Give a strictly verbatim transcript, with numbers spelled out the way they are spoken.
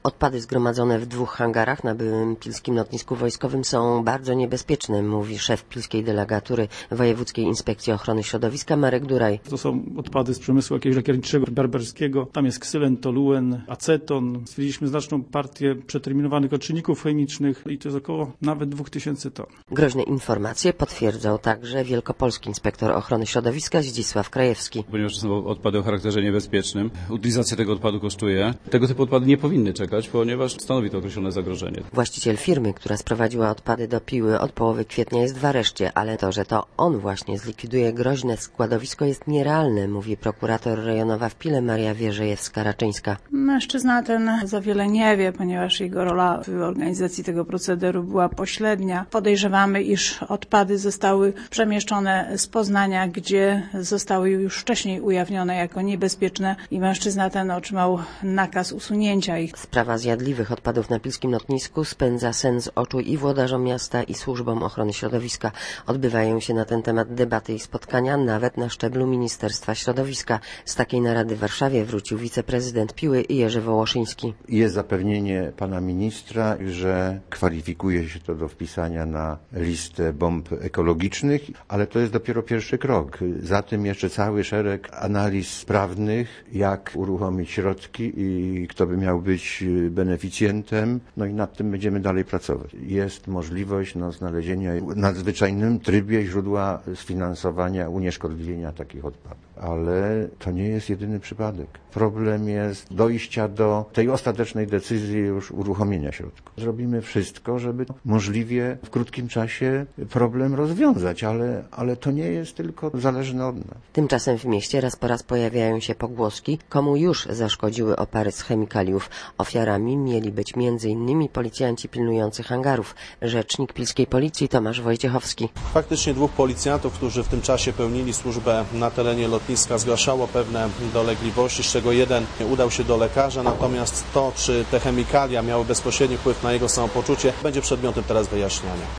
Odpady zgromadzone w dwóch hangarach na byłym pilskim lotnisku wojskowym są bardzo niebezpieczne, mówi szef pilskiej delegatury Wojewódzkiej Inspekcji Ochrony Środowiska Marek Duraj. To są odpady z przemysłu jakiegoś lakierniczego, berberskiego. Tam jest ksylen, toluen, aceton. Stwierdziliśmy znaczną partię przeterminowanych odczynników chemicznych i to jest około nawet dwóch tysięcy ton. Groźne informacje potwierdzał także wielkopolski inspektor ochrony środowiska Zdzisław Krajewski. Ponieważ to są odpady o charakterze niebezpiecznym, utylizacja tego odpadu kosztuje. Tego typu odpady nie powinny czekać, ponieważ stanowi to określone zagrożenie. Właściciel firmy, która sprowadziła odpady do Piły od połowy kwietnia, jest w areszcie, ale to, że to on właśnie zlikwiduje groźne składowisko, jest nierealne, mówi prokurator rejonowa w Pile Maria Wierzejewska-Raczyńska. Mężczyzna ten za wiele nie wie, ponieważ jego rola w organizacji tego procederu była pośrednia. Podejrzewamy, iż odpady zostały przemieszczone z Poznania, gdzie zostały już wcześniej ujawnione jako niebezpieczne i mężczyzna ten otrzymał nakaz usunięcia ich. Sprawa zjadliwych odpadów na pilskim lotnisku spędza sen z oczu i włodarzom miasta, i służbom ochrony środowiska. Odbywają się na ten temat debaty i spotkania nawet na szczeblu Ministerstwa Środowiska. Z takiej narady w Warszawie wrócił wiceprezydent Piły Jerzy Wołoszyński. Jest zapewnienie pana ministra, że kwalifikuje się to do wpisania na listę bomb ekologicznych, ale to jest dopiero pierwszy krok. Za tym jeszcze cały szereg analiz prawnych, jak uruchomić środki i kto by miał być beneficjentem, no i nad tym będziemy dalej pracować. Jest możliwość no, znalezienia w nadzwyczajnym trybie źródła sfinansowania unieszkodliwienia takich odpadów. Ale to nie jest jedyny przypadek. Problem jest dojścia do tej ostatecznej decyzji już uruchomienia środków. Zrobimy wszystko, żeby możliwie w krótkim czasie problem rozwiązać, ale, ale to nie jest tylko zależne od nas. Tymczasem w mieście raz po raz pojawiają się pogłoski, komu już zaszkodziły opary z chemikaliów. Ofiarami mieli być między innymi policjanci pilnujący hangarów. Rzecznik pilskiej policji Tomasz Wojciechowski. Faktycznie dwóch policjantów, którzy w tym czasie pełnili służbę na terenie lotniska, zgłaszało pewne dolegliwości, z czego jeden udał się do lekarza, natomiast to, czy te chemikalia miały bezpośredni wpływ na jego samopoczucie, będzie przedmiotem teraz wyjaśniania.